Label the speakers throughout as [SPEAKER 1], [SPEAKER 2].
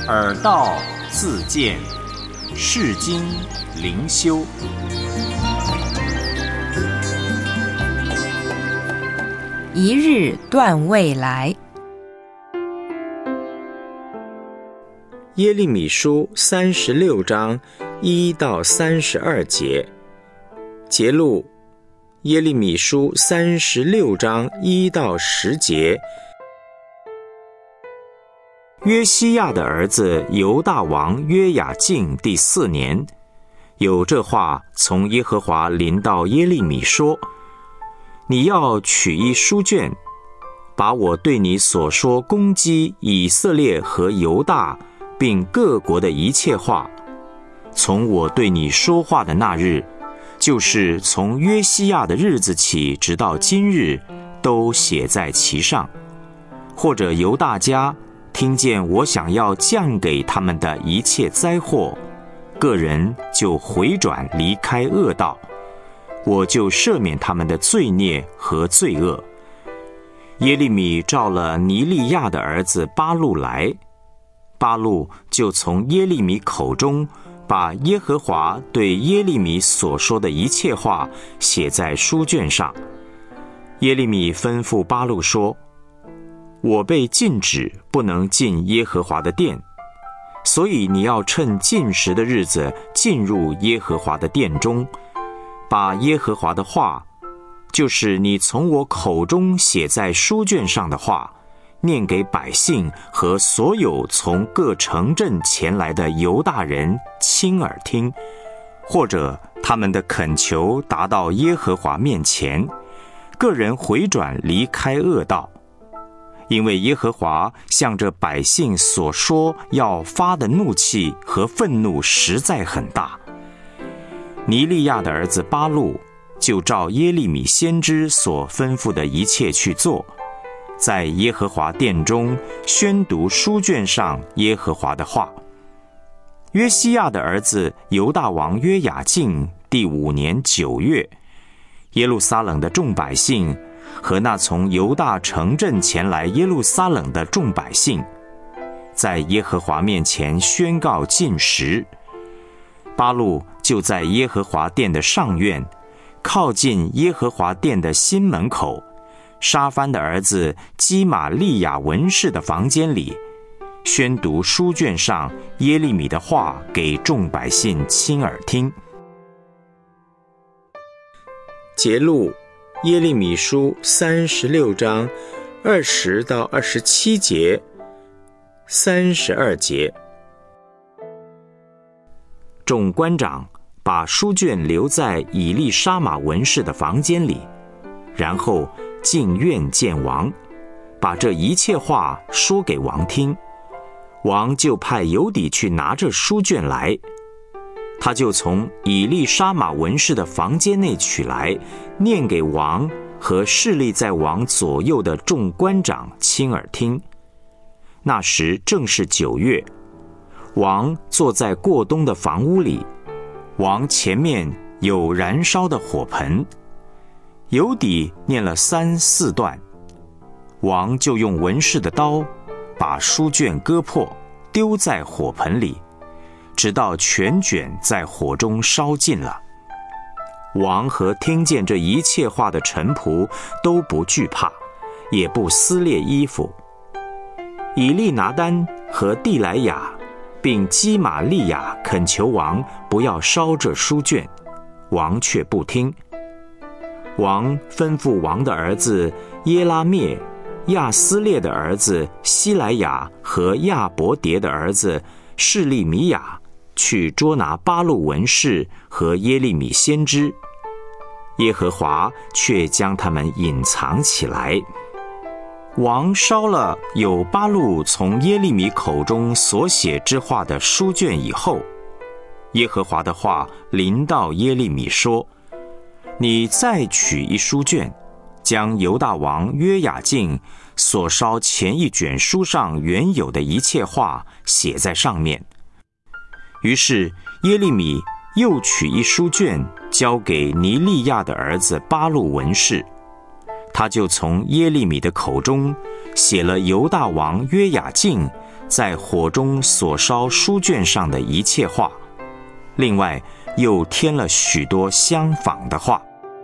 [SPEAKER 1] 耳道自见，世经灵修。
[SPEAKER 2] 一日断未来。
[SPEAKER 3] 耶利米书36章1到32节，节录耶利米书36章1到10节。约西亚的儿子犹大王约雅敬第4年，有这话从耶和华临到耶利米说：你要取一书卷，把我对你所说攻击以色列和犹大并各国的一切话，从我对你说话的那日，就是从约西亚的日子起直到今日，都写在其上。或者犹大家听见我想要降给他们的一切灾祸，个人就回转离开恶道，我就赦免他们的罪孽和罪恶。耶利米召了尼利亚的儿子巴录来，巴录就从耶利米口中把耶和华对耶利米所说的一切话写在书卷上。耶利米吩咐巴录说：我被禁止不能进耶和华的殿，所以你要趁禁食的日子进入耶和华的殿中，把耶和华的话，就是你从我口中写在书卷上的话，念给百姓和所有从各城镇前来的犹大人亲耳听，或者他们的恳求达到耶和华面前，个人回转离开恶道。因为耶和华向着百姓所说要发的怒气和愤怒实在很大。尼利亚的儿子巴录就照耶利米先知所吩咐的一切去做，在耶和华殿中宣读书卷上耶和华的话。约西亚的儿子犹大王约雅敬第5年9月，耶路撒冷的众百姓和那从犹大城镇前来耶路撒冷的众百姓，在耶和华面前宣告禁食。巴录就在耶和华殿的上院，靠近耶和华殿的新门口，沙番的儿子基玛利亚文士的房间里，宣读书卷上耶利米的话给众百姓亲耳听。节录耶利米书36章20到27节、32节。众官长把书卷留在以利沙玛文士的房间里，然后进院见王，把这一切话说给王听。王就派犹底去拿这书卷来，他就从以利沙玛文士的房间内取来，念给王和侍立在王左右的众官长亲耳听。那时正是9月，王坐在过东的房屋里，王前面有燃烧的火盆，犹底念了3、4段，王就用文士的刀把书卷割破，丢在火盆里，直到全卷在火中烧尽了。王和听见这一切话的臣仆都不惧怕，也不撕裂衣服。以利拿单和地莱雅并基玛利亚恳求王不要烧这书卷，王却不听。王吩咐王的儿子耶拉灭、亚斯列的儿子西莱亚和亚伯迭的儿子示利米亚去捉拿巴录文士和耶利米先知，耶和华却将他们隐藏起来。王烧了有巴录从耶利米口中所写之话的书卷以后，耶和华的话临到耶利米说：你再取一书卷，将犹大王约雅敬所烧前一卷书上原有的一切话写在上面。于是耶利米又取一书卷，交给尼利亚的儿子巴录文士，他就从耶利米的口中写了犹大王约雅敬在火中所烧书卷上的一切话，另外又添了许多相仿的话。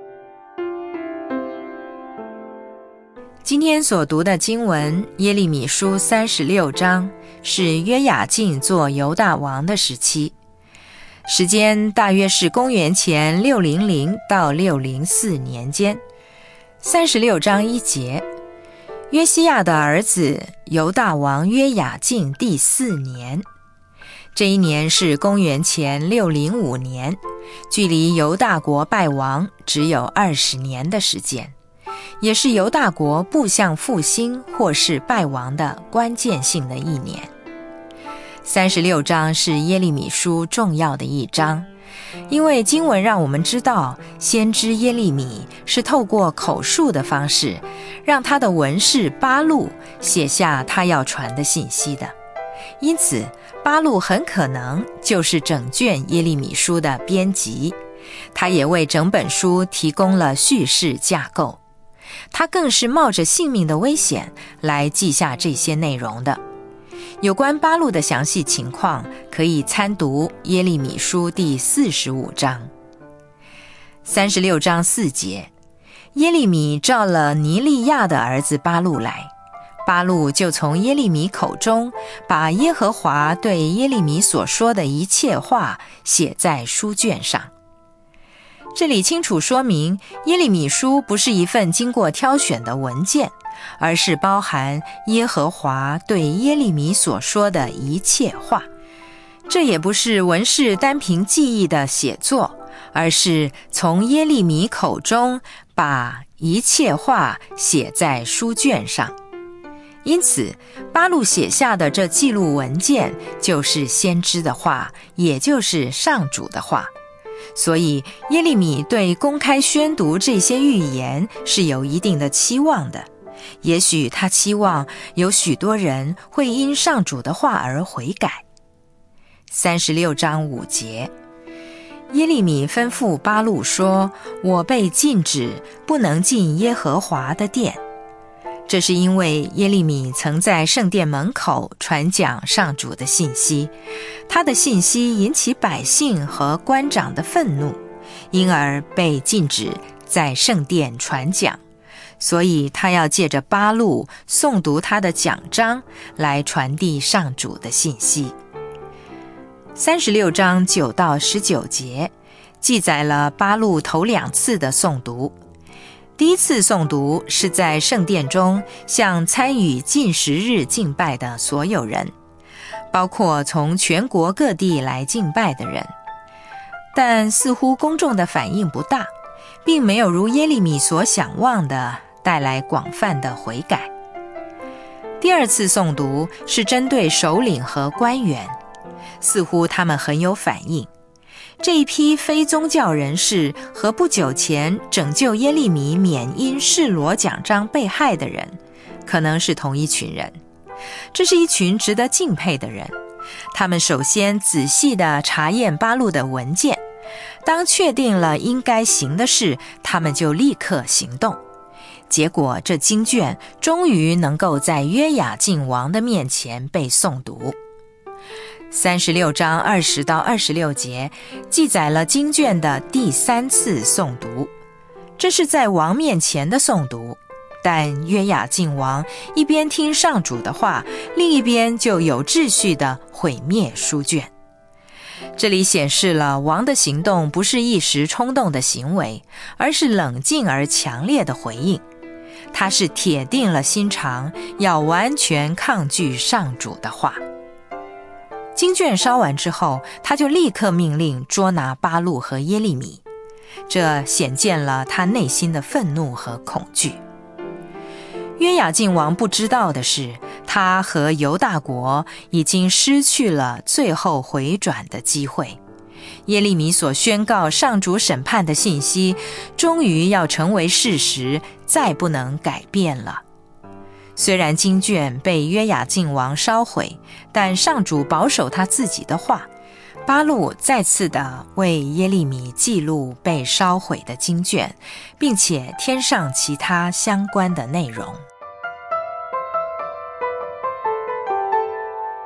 [SPEAKER 2] 今天所读的经文耶利米书36章，是约雅敬做犹大王的时期，时间大约是公元前600到604年间。36章1节，约西亚的儿子犹大王约雅敬第4年，这一年是公元前605年，距离犹大国败亡只有20年的时间，也是犹大国步向复兴或是败亡的关键性的一年。36章是耶利米书重要的一章，因为经文让我们知道，先知耶利米是透过口述的方式，让他的文士巴录写下他要传的信息的。因此，巴录很可能就是整卷耶利米书的编辑，他也为整本书提供了叙事架构。他更是冒着性命的危险来记下这些内容的。有关巴录的详细情况，可以参读耶利米书第45章。36章4节，耶利米召了尼利亚的儿子巴录来，巴录就从耶利米口中把耶和华对耶利米所说的一切话写在书卷上。这里清楚说明，耶利米书不是一份经过挑选的文件，而是包含耶和华对耶利米所说的一切话。这也不是文士单凭记忆的写作，而是从耶利米口中把一切话写在书卷上。因此，巴录写下的这记录文件就是先知的话，也就是上主的话。所以耶利米对公开宣读这些预言是有一定的期望的，也许他期望有许多人会因上主的话而悔改。36章5节，耶利米吩咐巴录说，我被禁止不能进耶和华的殿。这是因为耶利米曾在圣殿门口传讲上主的信息，他的信息引起百姓和官长的愤怒，因而被禁止在圣殿传讲，所以他要借着巴录诵读他的讲章来传递上主的信息。36章9到19节记载了巴录头2次的诵读。第一次诵读是在圣殿中向参与禁食日敬拜的所有人，包括从全国各地来敬拜的人，但似乎公众的反应不大，并没有如耶利米所想望的带来广泛的悔改。第二次诵读是针对首领和官员，似乎他们很有反应。这一批非宗教人士和不久前拯救耶利米免因示罗奖章被害的人，可能是同一群人。这是一群值得敬佩的人，他们首先仔细地查验巴录的文件，当确定了应该行的事，他们就立刻行动。结果这经卷终于能够在约雅敬王的面前被诵读。36章20到26节记载了经卷的第3次诵读，这是在王面前的诵读，但约雅敬王一边听上主的话，另一边就有秩序地毁灭书卷。这里显示了王的行动不是一时冲动的行为，而是冷静而强烈的回应。他是铁定了心肠，要完全抗拒上主的话。经卷烧完之后，他就立刻命令捉拿巴录和耶利米，这显见了他内心的愤怒和恐惧。约雅敬王不知道的是，他和犹大国已经失去了最后回转的机会。耶利米所宣告上主审判的信息，终于要成为事实，再不能改变了。虽然经卷被约雅敬王烧毁，但上主保守他自己的话，巴录再次的为耶利米记录被烧毁的经卷，并且添上其他相关的内容。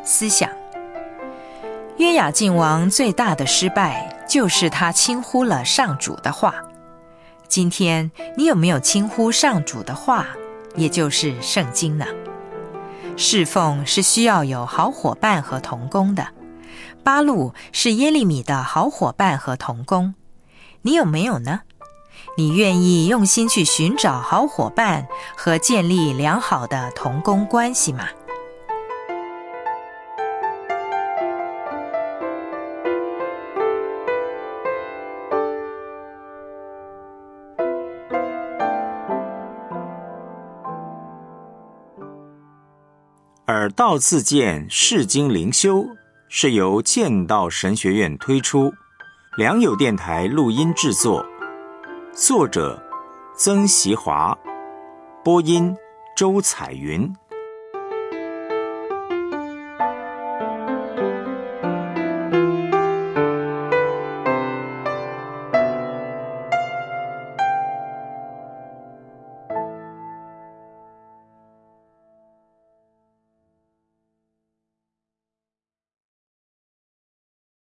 [SPEAKER 2] 思想。约雅敬王最大的失败就是他轻忽了上主的话。今天你有没有轻忽上主的话，也就是圣经呢？侍奉是需要有好伙伴和同工的。巴录是耶利米的好伙伴和同工，你有没有呢？你愿意用心去寻找好伙伴和建立良好的同工关系吗？
[SPEAKER 3] 耳道自荐释经灵修是由剑道神学院推出，良友电台录音制作，作者曾习华，播音周彩云。